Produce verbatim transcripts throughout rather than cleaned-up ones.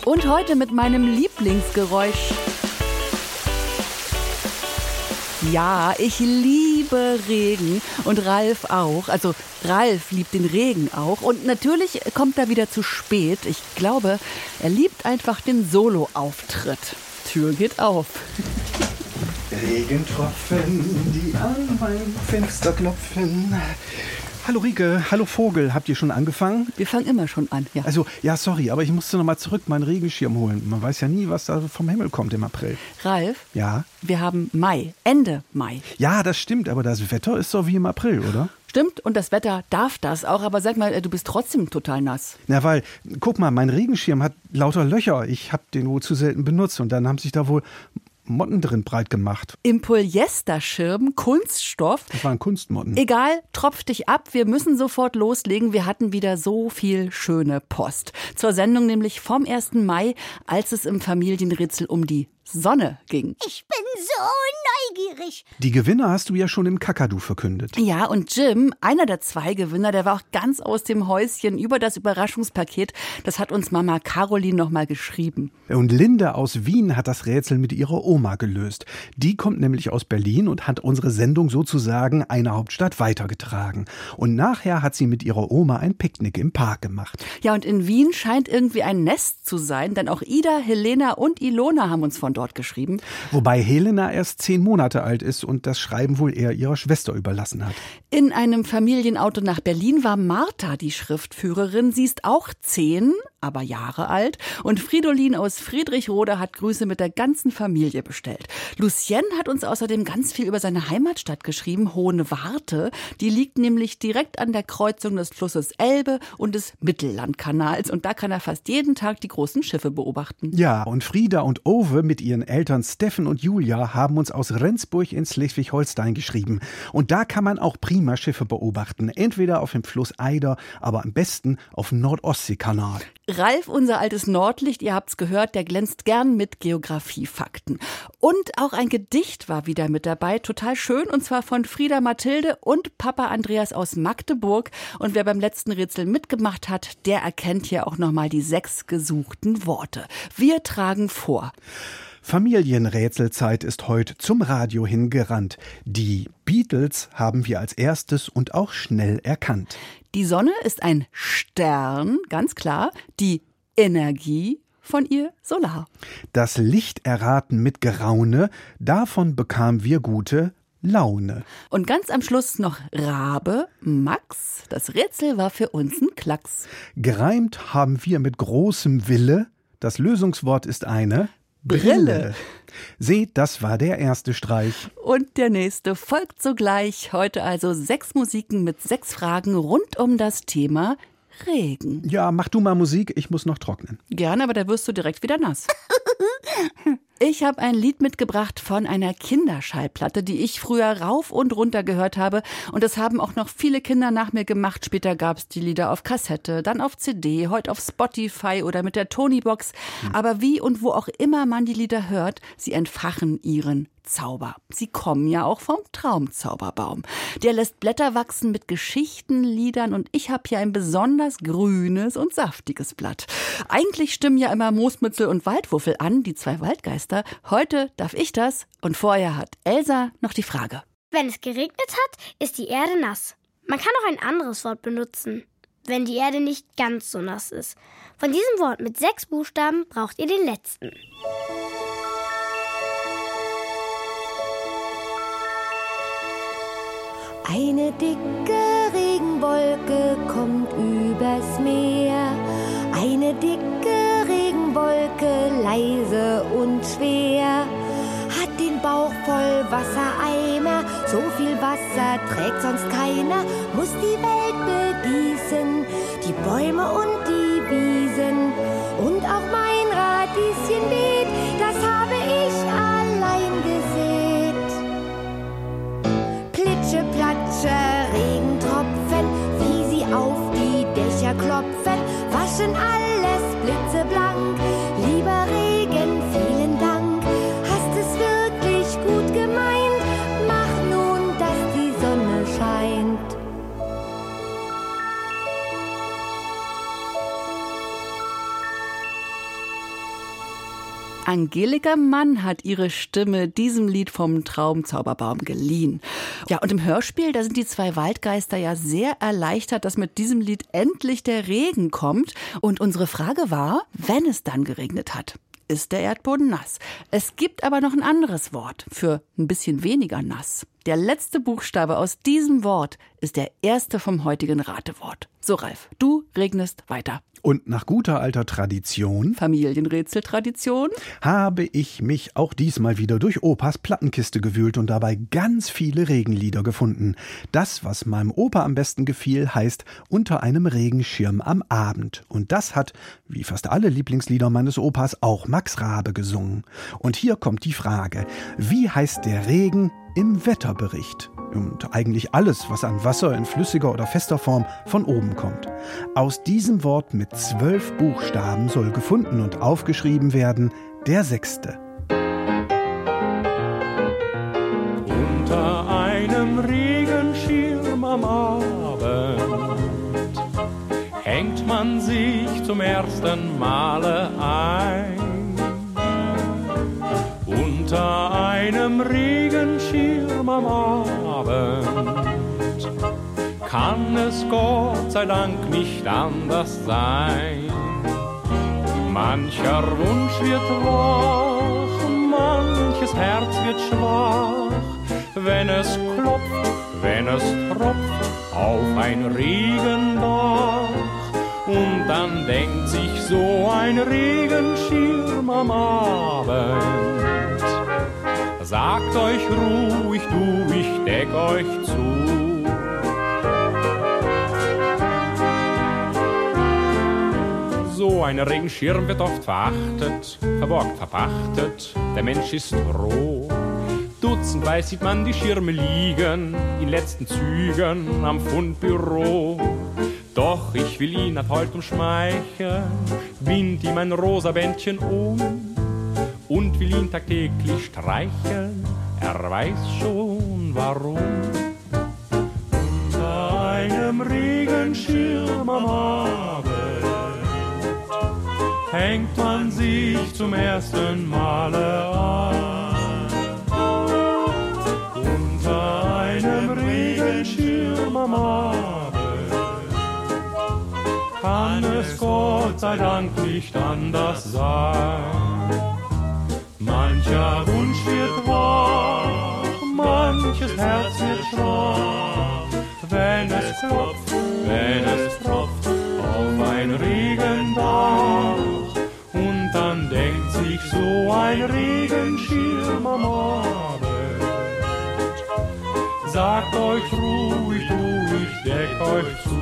Und heute mit meinem Lieblingsgeräusch. Ja, ich liebe Regen und Ralf auch. Also Ralf liebt den Regen auch. Und natürlich kommt er wieder zu spät. Ich glaube, er liebt einfach den Solo-Auftritt. Tür geht auf. Regentropfen, die an mein Fenster klopfen. Hallo Rike, hallo Vogel, habt ihr schon angefangen? Wir fangen immer schon an, ja. Also, ja, sorry, aber ich musste noch mal zurück meinen Regenschirm holen. Man weiß ja nie, was da vom Himmel kommt im April. Ralf? Ja? Wir haben Mai, Ende Mai. Ja, das stimmt, aber das Wetter ist so wie im April, oder? Stimmt, und das Wetter darf das auch, aber sag mal, du bist trotzdem total nass. Na, weil, guck mal, mein Regenschirm hat lauter Löcher. Ich habe den wohl zu selten benutzt und dann haben sich da wohl Motten drin breit gemacht. Im Polyesterschirm, Kunststoff. Das waren Kunstmotten. Egal, tropf dich ab, wir müssen sofort loslegen. Wir hatten wieder so viel schöne Post. Zur Sendung nämlich vom ersten Mai, als es im Familienrätsel um die Sonne ging. Ich bin so neugierig. Die Gewinner hast du ja schon im Kakadu verkündet. Ja, und Jim, einer der zwei Gewinner, der war auch ganz aus dem Häuschen über das Überraschungspaket. Das hat uns Mama Caroline noch mal geschrieben. Und Linda aus Wien hat das Rätsel mit ihrer Oma gelöst. Die kommt nämlich aus Berlin und hat unsere Sendung sozusagen eine Hauptstadt weitergetragen. Und nachher hat sie mit ihrer Oma ein Picknick im Park gemacht. Ja, und in Wien scheint irgendwie ein Nest zu sein, denn auch Ida, Helena und Ilona haben uns von dort geschrieben. Wobei Helena erst zehn Monate alt ist und das Schreiben wohl eher ihrer Schwester überlassen hat. In einem Familienauto nach Berlin war Martha die Schriftführerin. Sie ist auch zehn, aber Jahre alt. Und Fridolin aus Friedrichroda hat Grüße mit der ganzen Familie bestellt. Lucien hat uns außerdem ganz viel über seine Heimatstadt geschrieben, Hohenwarte. Die liegt nämlich direkt an der Kreuzung des Flusses Elbe und des Mittellandkanals. Und da kann er fast jeden Tag die großen Schiffe beobachten. Ja, und Frieda und Ove mit ihren Eltern Steffen und Julia haben uns aus Rendsburg in Schleswig-Holstein geschrieben. Und da kann man auch prima Schiffe beobachten. Entweder auf dem Fluss Eider, aber am besten auf dem Nordostseekanal. Ralf, unser altes Nordlicht, ihr habt's gehört, der glänzt gern mit Geografiefakten. Und auch ein Gedicht war wieder mit dabei, total schön, und zwar von Frieda Mathilde und Papa Andreas aus Magdeburg. Und wer beim letzten Rätsel mitgemacht hat, der erkennt hier auch nochmal die sechs gesuchten Worte. Wir tragen vor. Familienrätselzeit ist heute zum Radio hingerannt. Die Beatles haben wir als erstes und auch schnell erkannt. Die Sonne ist ein Stern, ganz klar. Die Energie von ihr Solar. Das Licht erraten mit Geraune, davon bekamen wir gute Laune. Und ganz am Schluss noch Rabe, Max. Das Rätsel war für uns ein Klacks. Gereimt haben wir mit großem Wille. Das Lösungswort ist eine Brille. Brille. Seht, das war der erste Streich. Und der nächste folgt sogleich. Heute also sechs Musiken mit sechs Fragen rund um das Thema Regen. Ja, mach du mal Musik, ich muss noch trocknen. Gerne, aber da wirst du direkt wieder nass. Ich habe ein Lied mitgebracht von einer Kinderschallplatte, die ich früher rauf und runter gehört habe. Und das haben auch noch viele Kinder nach mir gemacht. Später gab es die Lieder auf Kassette, dann auf C D, heute auf Spotify oder mit der Tonybox. Hm. Aber wie und wo auch immer man die Lieder hört, sie entfachen ihren Zauber. Sie kommen ja auch vom Traumzauberbaum. Der lässt Blätter wachsen mit Geschichten, Liedern und ich habe hier ein besonders grünes und saftiges Blatt. Eigentlich stimmen ja immer Moosmützel und Waldwuffel an, die zwei Waldgeister. Heute darf ich das und vorher hat Elsa noch die Frage. Wenn es geregnet hat, ist die Erde nass. Man kann auch ein anderes Wort benutzen, wenn die Erde nicht ganz so nass ist. Von diesem Wort mit sechs Buchstaben braucht ihr den letzten. Eine dicke Regenwolke kommt übers Meer. Eine dicke Regenwolke, leise und schwer. Hat den Bauch voll Wassereimer, so viel Wasser trägt sonst keiner. Muss die Welt begießen, die Bäume und die Wiesen. Und auch mein Radieschen weht, das habe ich allein gesät. Plitsche, Platsche, Regentropfen, wie sie auf die Dächer klopfen, waschen alles blitzeblank. Lieber Regen, vielen Dank, hast es wirklich gut gemeint. Mach nun, dass die Sonne scheint. Angelika Mann hat ihre Stimme diesem Lied vom Traumzauberbaum geliehen. Ja, und im Hörspiel, da sind die zwei Waldgeister ja sehr erleichtert, dass mit diesem Lied endlich der Regen kommt. Und unsere Frage war, wenn es dann geregnet hat, ist der Erdboden nass? Es gibt aber noch ein anderes Wort für ein bisschen weniger nass. Der letzte Buchstabe aus diesem Wort ist der erste vom heutigen Ratewort. So, Ralf, du regnest weiter. Und nach guter alter Tradition, Familienrätseltradition, habe ich mich auch diesmal wieder durch Opas Plattenkiste gewühlt und dabei ganz viele Regenlieder gefunden. Das, was meinem Opa am besten gefiel, heißt Unter einem Regenschirm am Abend. Und das hat, wie fast alle Lieblingslieder meines Opas, auch Max Raabe gesungen. Und hier kommt die Frage, wie heißt der Regen im Wetterbericht? Und eigentlich alles, was an Wasser in flüssiger oder fester Form von oben kommt. Aus diesem Wort mit zwölf Buchstaben soll gefunden und aufgeschrieben werden der sechste. Unter einem Regenschirm am Abend hängt man sich zum ersten Male ein. Unter einem Regenschirm am Abend kann es Gott sei Dank nicht anders sein. Mancher Wunsch wird wach, manches Herz wird schwach, wenn es klopft, wenn es tropft auf ein Regendach. Und dann denkt sich so ein Regenschirm am Abend, sagt euch ruhig, du, ich deck euch zu. So ein Regenschirm wird oft verachtet, verborgt, verpachtet, der Mensch ist roh. Dutzendweise sieht man die Schirme liegen, in letzten Zügen am Fundbüro. Doch ich will ihn ab heute umschmeicheln, bind ihm ein rosa Bändchen um und will ihn tagtäglich streicheln, er weiß schon warum. Unter einem Regenschirm am Abend hängt man sich zum ersten Male an. Unter einem Regenschirm am Abend kann es Gott sei Dank nicht anders sein. Mancher Wunsch wird wahr, manches Herz wird schwach, wenn es klopft, wenn es tropft auf ein Regendach. Und dann denkt sich so ein Regenschirm am Abend, sagt euch ruhig, du, ich deck euch zu.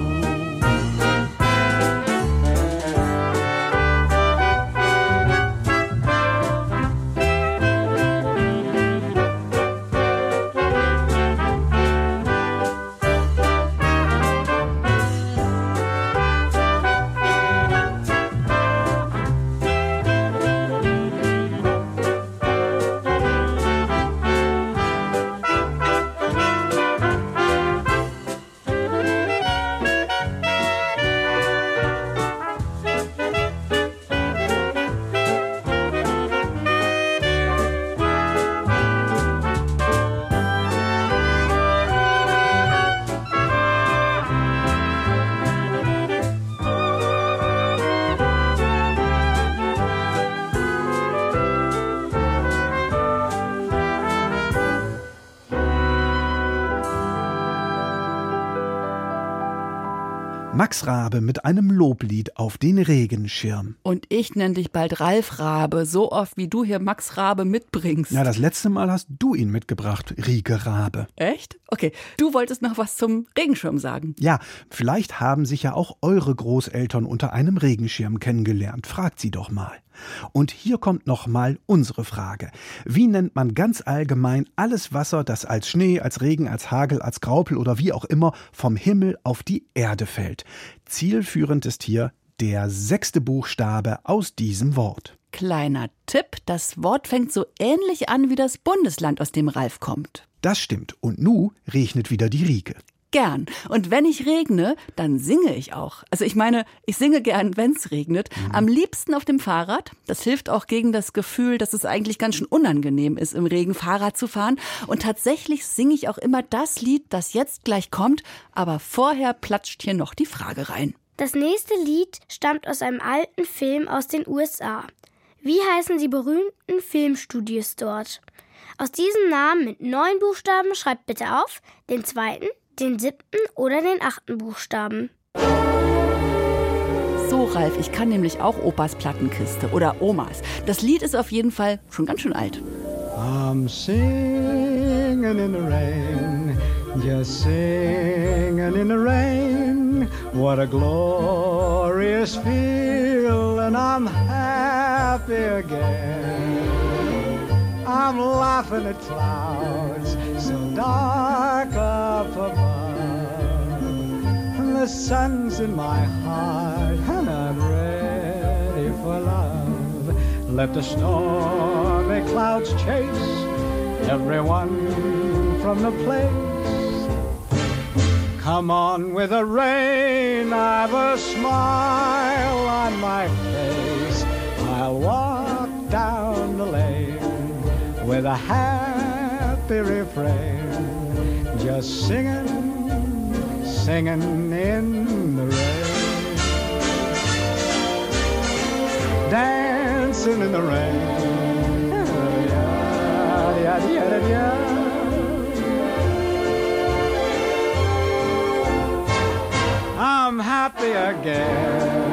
Max Raabe mit einem Loblied auf den Regenschirm. Und ich nenne dich bald Ralf Raabe, so oft wie du hier Max Raabe mitbringst. Ja, das letzte Mal hast du ihn mitgebracht, Rike Raabe. Echt? Okay, du wolltest noch was zum Regenschirm sagen. Ja, vielleicht haben sich ja auch eure Großeltern unter einem Regenschirm kennengelernt. Fragt sie doch mal. Und hier kommt nochmal unsere Frage. Wie nennt man ganz allgemein alles Wasser, das als Schnee, als Regen, als Hagel, als Graupel oder wie auch immer vom Himmel auf die Erde fällt? Zielführend ist hier der sechste Buchstabe aus diesem Wort. Kleiner Tipp, das Wort fängt so ähnlich an wie das Bundesland, aus dem Ralf kommt. Das stimmt. Und nu regnet wieder die Rike. gern. Und wenn ich regne, dann singe ich auch. Also ich meine, ich singe gern, wenn es regnet. Mhm. Am liebsten auf dem Fahrrad. Das hilft auch gegen das Gefühl, dass es eigentlich ganz schön unangenehm ist, im Regen Fahrrad zu fahren. Und tatsächlich singe ich auch immer das Lied, das jetzt gleich kommt. Aber vorher platscht hier noch die Frage rein. Das nächste Lied stammt aus einem alten Film aus den U S A. Wie heißen die berühmten Filmstudios dort? Aus diesem Namen mit neun Buchstaben schreibt bitte auf den zweiten, den siebten oder den achten Buchstaben. So, Ralf, ich kann nämlich auch Opas Plattenkiste oder Omas. Das Lied ist auf jeden Fall schon ganz schön alt. I'm singing in the rain, just singing in the rain. What a glorious feeling, I'm happy again. I'm laughing at clouds so dark up above. And the sun's in my heart and I'm ready for love. Let the stormy clouds chase everyone from the place. Come on with the rain, I've a smile on my face. I'll walk down the lane with a happy refrain, just singing, singing in the rain, dancing in the rain. Yeah, yeah, yeah, yeah. I'm happy again.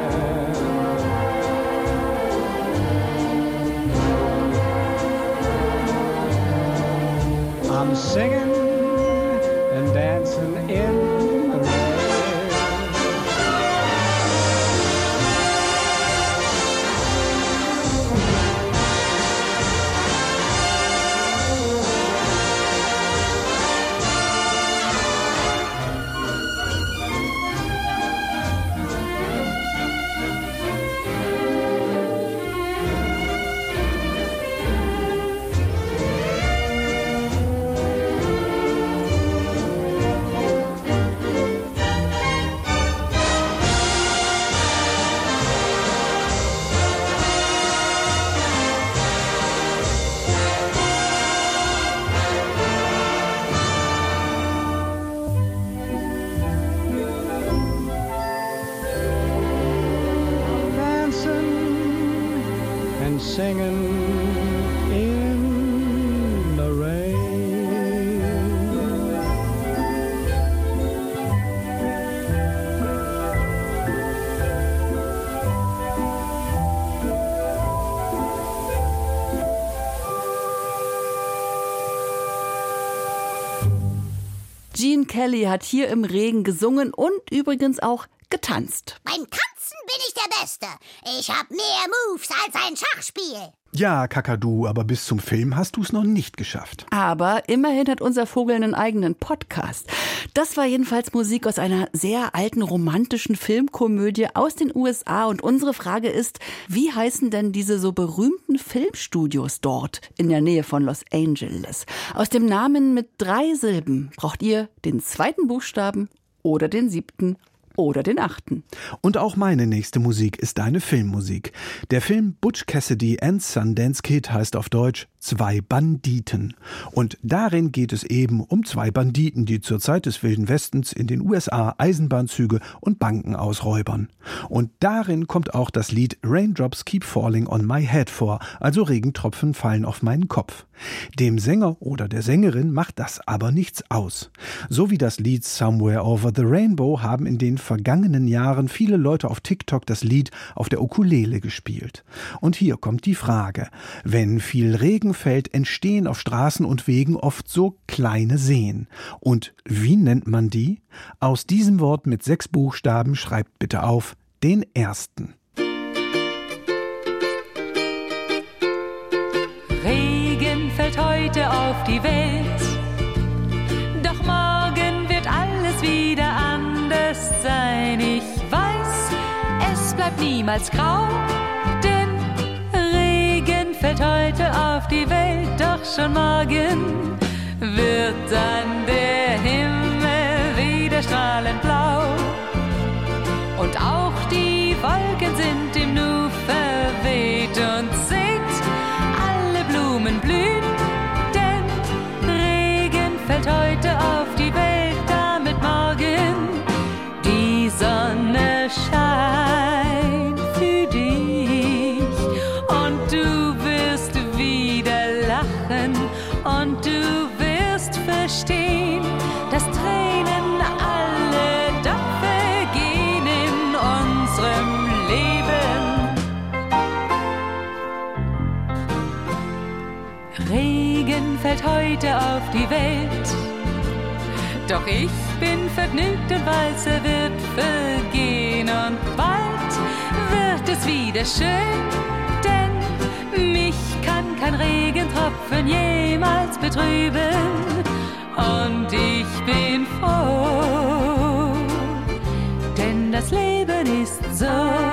I'm singing and dancing in the rain. Singing in the rain. Gene Kelly hat hier im Regen gesungen und übrigens auch getanzt. Beim Tanzen bin ich der Beste. Ich hab mehr Moves als ein Schachspiel. Ja, Kakadu, aber bis zum Film hast du es noch nicht geschafft. Aber immerhin hat unser Vogel einen eigenen Podcast. Das war jedenfalls Musik aus einer sehr alten romantischen Filmkomödie aus den U S A. Und unsere Frage ist, wie heißen denn diese so berühmten Filmstudios dort in der Nähe von Los Angeles? Aus dem Namen mit drei Silben braucht ihr den zweiten Buchstaben oder den siebten oder den achten. Und auch meine nächste Musik ist eine Filmmusik. Der Film Butch Cassidy and Sundance Kid heißt auf Deutsch Zwei Banditen. Und darin geht es eben um zwei Banditen, die zur Zeit des Wilden Westens in den U S A Eisenbahnzüge und Banken ausräubern. Und darin kommt auch das Lied Raindrops Keep Falling on My Head vor, also Regentropfen fallen auf meinen Kopf. Dem Sänger oder der Sängerin macht das aber nichts aus. So wie das Lied Somewhere Over the Rainbow haben in den vergangenen Jahren viele Leute auf TikTok das Lied auf der Ukulele gespielt. Und hier kommt die Frage: Wenn viel Regen fällt, entstehen auf Straßen und Wegen oft so kleine Seen. Und wie nennt man die? Aus diesem Wort mit sechs Buchstaben schreibt bitte auf den ersten. Regen fällt heute auf die Welt, doch morgen wird alles wieder anders sein. Ich weiß, es bleibt niemals grau, denn Regen fällt heute auf die Welt, doch schon morgen wird dann der Himmel wieder wieder strahlend blau. Und auch die Wolken sind im Nu verweht. Und seht, alle Blumen blühen, denn Regen fällt heute auf die Welt, damit morgen die Sonne scheint für dich. Und du wirst wieder lachen und du wirst verstehen, dass Tränen alle doch vergehen in unserem Leben. Regen fällt heute auf die Welt, doch ich bin vergnügt und weiß, er wird vergehen. Und bald wird es wieder schön, denn mich kann kein Regentropfen jemals betrüben. Und ich bin froh, denn das Leben ist so.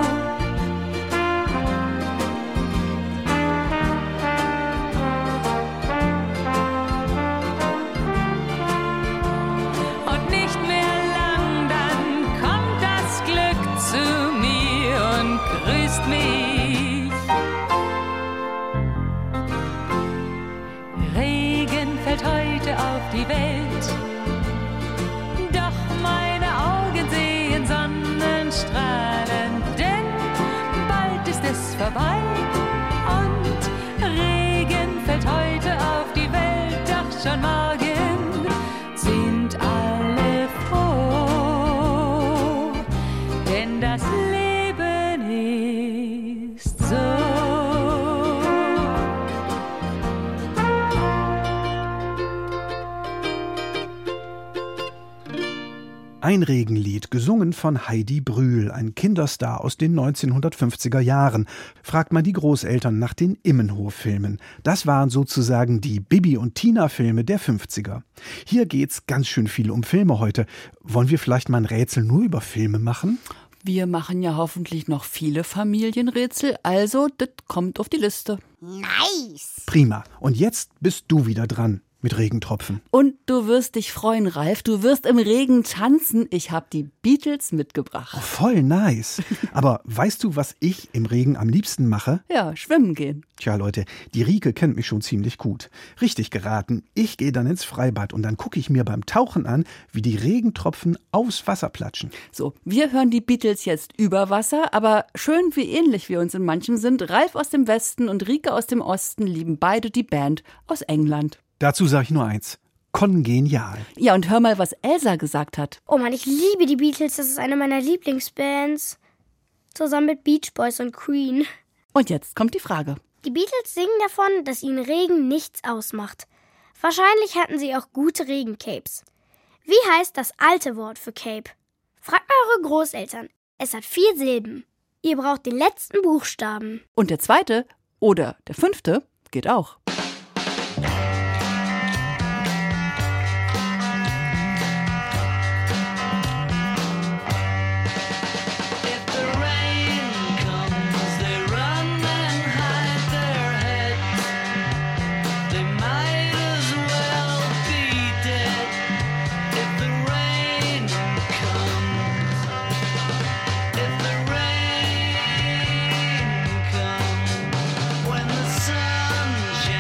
Und nicht mehr lang, dann kommt das Glück zu mir und grüßt mich. Regen fällt heute auf die Welt, doch meine Augen sehen Sonnenstrahlen, denn bald ist es vorbei und Regen fällt heute auf die Welt, doch schon morgen sind alle froh, denn das Leben ist so. Ein Regenlied, gesungen von Heidi Brühl, ein Kinderstar aus den neunzehnhundertfünfziger Jahren. Fragt man die Großeltern nach den Immenhof-Filmen. Das waren sozusagen die Bibi- und Tina-Filme der fünfziger. Hier geht's ganz schön viel um Filme heute. Wollen wir vielleicht mal ein Rätsel nur über Filme machen? Wir machen ja hoffentlich noch viele Familienrätsel, also das kommt auf die Liste. Nice. Prima. Und jetzt bist du wieder dran. Mit Regentropfen. Und du wirst dich freuen, Ralf. Du wirst im Regen tanzen. Ich habe die Beatles mitgebracht. Oh, voll nice. Aber weißt du, was ich im Regen am liebsten mache? Ja, schwimmen gehen. Tja, Leute, die Rike kennt mich schon ziemlich gut. Richtig geraten. Ich gehe dann ins Freibad und dann gucke ich mir beim Tauchen an, wie die Regentropfen aufs Wasser platschen. So, wir hören die Beatles jetzt über Wasser, aber schön wie ähnlich wir uns in manchem sind. Ralf aus dem Westen und Rike aus dem Osten lieben beide die Band aus England. Dazu sage ich nur eins. Kongenial. Ja, und hör mal, was Elsa gesagt hat. Oh Mann, ich liebe die Beatles. Das ist eine meiner Lieblingsbands. Zusammen mit Beach Boys und Queen. Und jetzt kommt die Frage. Die Beatles singen davon, dass ihnen Regen nichts ausmacht. Wahrscheinlich hatten sie auch gute Regencapes. Wie heißt das alte Wort für Cape? Fragt mal eure Großeltern. Es hat vier Silben. Ihr braucht den letzten Buchstaben. Und der zweite oder der fünfte geht auch. When the sun shines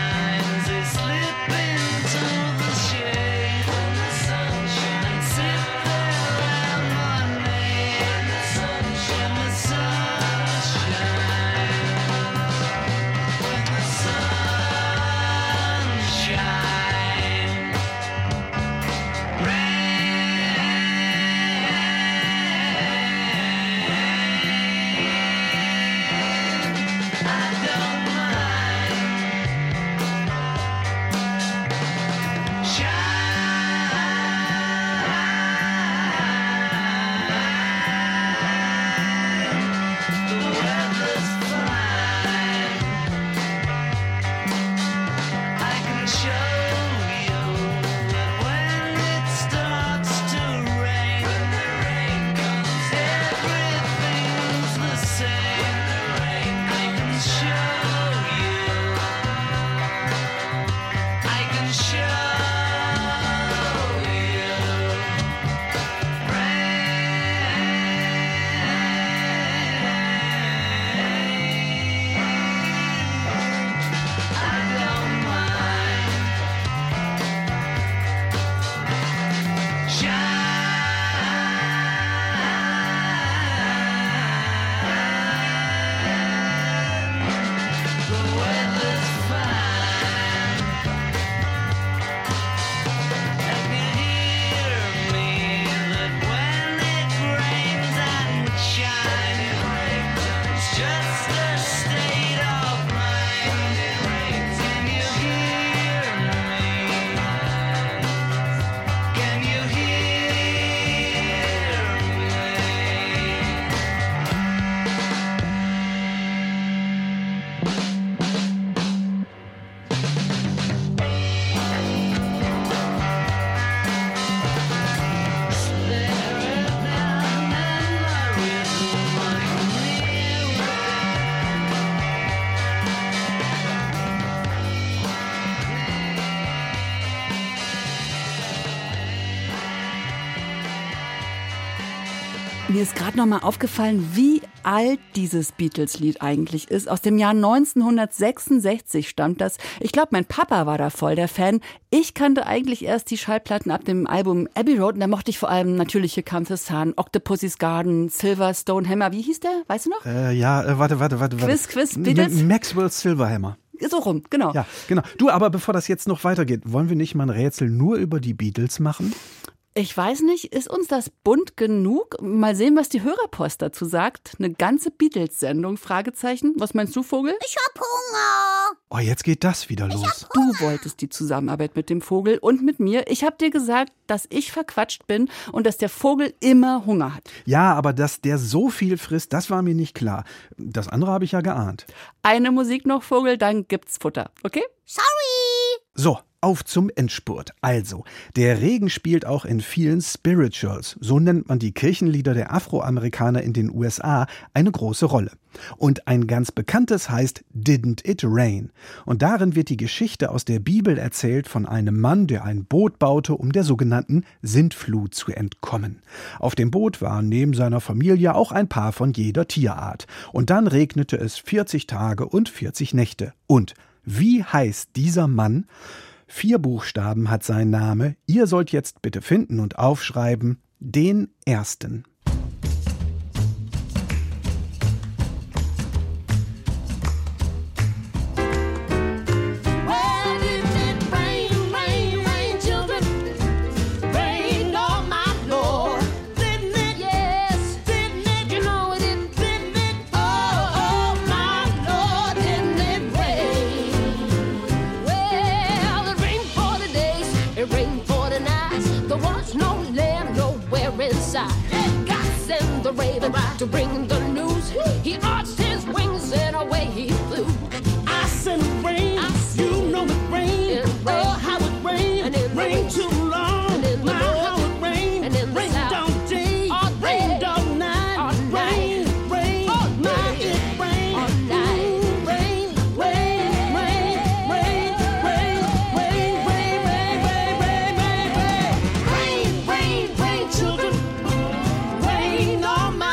Mir ist gerade noch mal aufgefallen, wie alt dieses Beatles-Lied eigentlich ist. Aus dem Jahr neunzehnhundertsechsundsechzig stammt das. Ich glaube, mein Papa war da voll der Fan. Ich kannte eigentlich erst die Schallplatten ab dem Album Abbey Road. Und da mochte ich vor allem natürlich Here Comes the Sun, Octopussy's Garden, Silverstone Hammer. Wie hieß der? Weißt du noch? Äh, ja, äh, warte, warte, warte. warte. Quiz, Quiz, Beatles? M- Maxwell's Silverhammer. So rum, genau. Ja, genau. Du, aber bevor das jetzt noch weitergeht, wollen wir nicht mal ein Rätsel nur über die Beatles machen? Ich weiß nicht, ist uns das bunt genug? Mal sehen, was die Hörerpost dazu sagt. Eine ganze Beatles-Sendung, Fragezeichen. Was meinst du, Vogel? Ich hab Hunger. Oh, jetzt geht das wieder los. Du wolltest die Zusammenarbeit mit dem Vogel und mit mir. Ich habe dir gesagt, dass ich verquatscht bin und dass der Vogel immer Hunger hat. Ja, aber dass der so viel frisst, das war mir nicht klar. Das andere habe ich ja geahnt. Eine Musik noch, Vogel, dann gibt's Futter, okay? Sorry. So, auf zum Endspurt. Also, der Regen spielt auch in vielen Spirituals, so nennt man die Kirchenlieder der Afroamerikaner in den U S A, eine große Rolle. Und ein ganz bekanntes heißt Didn't It Rain? Und darin wird die Geschichte aus der Bibel erzählt von einem Mann, der ein Boot baute, um der sogenannten Sintflut zu entkommen. Auf dem Boot waren neben seiner Familie auch ein paar von jeder Tierart. Und dann regnete es vierzig Tage und vierzig Nächte. Und wie heißt dieser Mann? Vier Buchstaben hat sein Name. Ihr sollt jetzt bitte finden und aufschreiben den ersten. To bring the news, he arched his wings and away he flew. I sent rain, I you know it rain, oh how it rain, rain too long, my how it rain, rain all day, rain all night, rain, rain, my it rain, rain, rain, rain, rain, rain, rain, rain, rain, rain, rain, rain, rain, rain, children, rain on my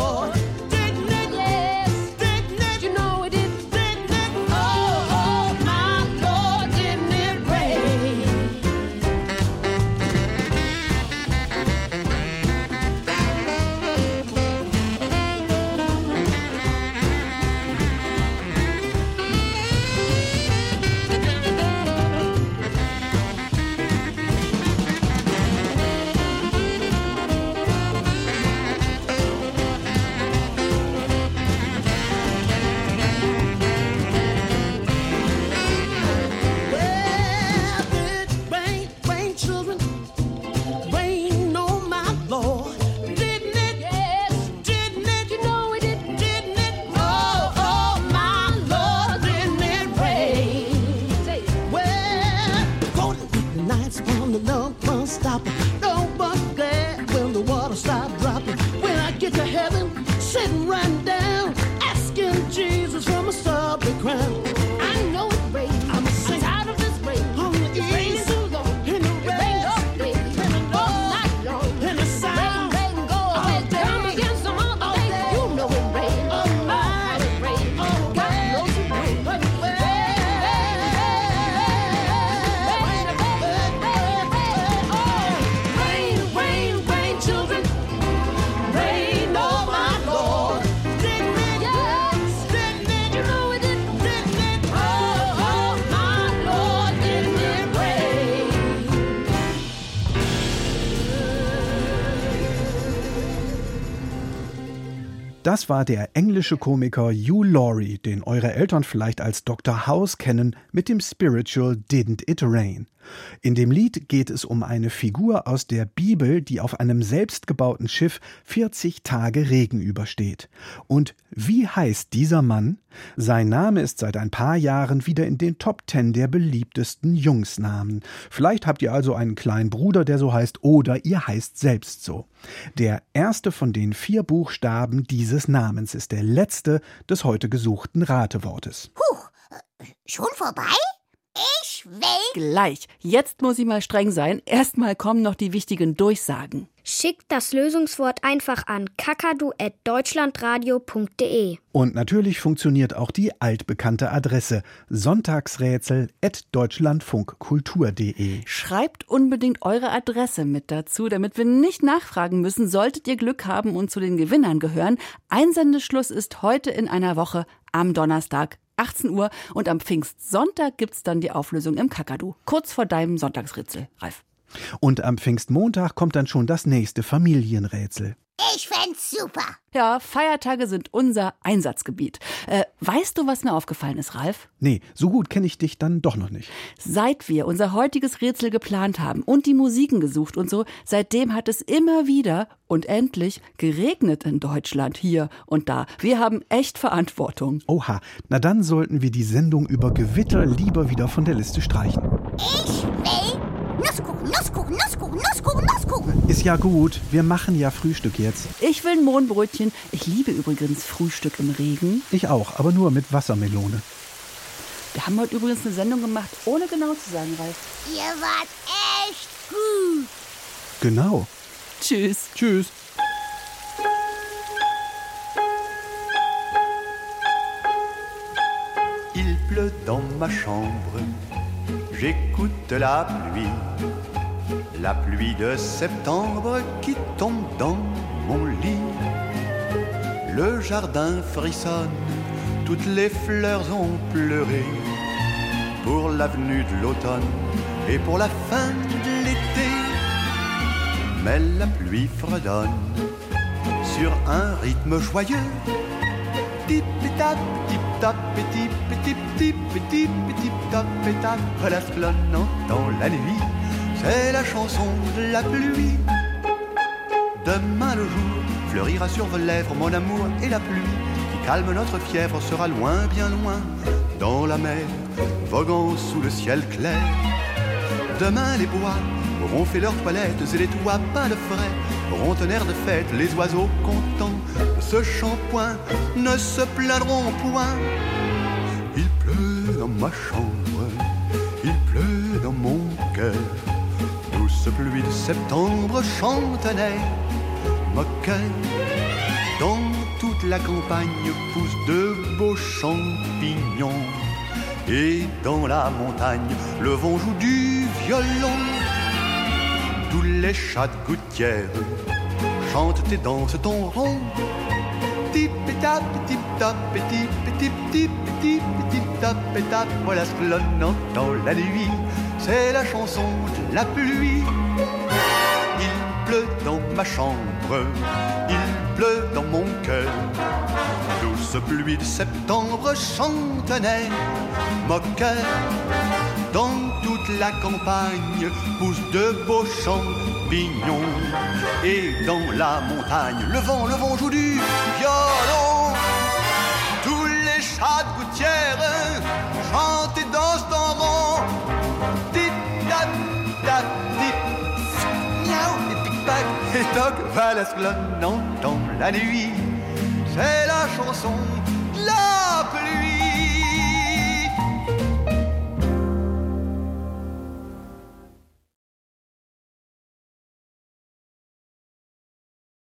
Das war der englische Komiker Hugh Laurie, den eure Eltern vielleicht als Doktor House kennen, mit dem Spiritual Didn't It Rain? In dem Lied geht es um eine Figur aus der Bibel, die auf einem selbstgebauten Schiff vierzig Tage Regen übersteht. Und wie heißt dieser Mann? Sein Name ist seit ein paar Jahren wieder in den Top Ten der beliebtesten Jungsnamen. Vielleicht habt ihr also einen kleinen Bruder, der so heißt, oder ihr heißt selbst so. Der erste von den vier Buchstaben dieses Namens ist der letzte des heute gesuchten Ratewortes. Huch, schon vorbei? Ich will... Gleich. Jetzt muss ich mal streng sein. Erstmal kommen noch die wichtigen Durchsagen. Schickt das Lösungswort einfach an kakadu at deutschlandradio punkt de. Und natürlich funktioniert auch die altbekannte Adresse sonntagsrätsel at deutschlandfunkkultur punkt de. Schreibt unbedingt eure Adresse mit dazu, damit wir nicht nachfragen müssen, solltet ihr Glück haben und zu den Gewinnern gehören. Einsendeschluss ist heute in einer Woche am Donnerstag, achtzehn Uhr, und am Pfingstsonntag gibt's dann die Auflösung im Kakadu. Kurz vor deinem Sonntagsrätsel, Ralf. Und am Pfingstmontag kommt dann schon das nächste Familienrätsel. Ich fänd's super. Ja, Feiertage sind unser Einsatzgebiet. Äh, weißt du, was mir aufgefallen ist, Ralf? Nee, so gut kenne ich dich dann doch noch nicht. Seit wir unser heutiges Rätsel geplant haben und die Musiken gesucht und so, seitdem hat es immer wieder und endlich geregnet in Deutschland, hier und da. Wir haben echt Verantwortung. Oha, na dann sollten wir die Sendung über Gewitter lieber wieder von der Liste streichen. Ich will Nusskuchen, Nusskuchen, Nusskuchen, Nusskuchen, Nusskuchen. Ist ja gut, wir machen ja Frühstück jetzt. Ich will ein Mohnbrötchen. Ich liebe übrigens Frühstück im Regen. Ich auch, aber nur mit Wassermelone. Wir haben heute übrigens eine Sendung gemacht, ohne genau zu sagen, Ralf. Ihr wart echt gut. Genau. Tschüss. Tschüss. Il pleut dans ma chambre, j'écoute la pluie, la pluie de septembre qui tombe dans mon lit. Le jardin frissonne, toutes les fleurs ont pleuré pour la venue de l'automne et pour la fin de l'été. Mais la pluie fredonne sur un rythme joyeux. Tip-tap, tip-tap, tip tip tip tip tip tap tap. Voilà ce que l'on entend la nuit, c'est la chanson de la pluie. Demain le jour fleurira sur vos lèvres mon amour, et la pluie qui calme notre fièvre sera loin, bien loin, dans la mer, voguant sous le ciel clair. Demain les bois auront fait leurs toilettes et les toits peints de frais auront un air de fête, les oiseaux contents de ce shampoing ne se plaindront point. Il pleut dans ma chambre, il pleut dans mon cœur, douce pluie de septembre chante un air moqueur. Dans toute la campagne poussent de beaux champignons, et dans la montagne le vent joue du violon. Tous les chats de gouttière chantent et dansent ton rond. Tip et tap, tip tap, et tip et tip tip tip tip tap et tap. Voilà ce que l'on entend la nuit, c'est la chanson de la pluie. Il pleut dans ma chambre, il pleut dans mon cœur, douce pluie de septembre chante un air moqueur. Dans toute la campagne poussent de beaux champignons, et dans la montagne le vent, le vent joue du violon. Tous les chats de gouttière chantent et dansent en rond. Tip tap tap tip, miaou et tic tac et toc. Voilà ce que l'on entend la nuit, c'est la chanson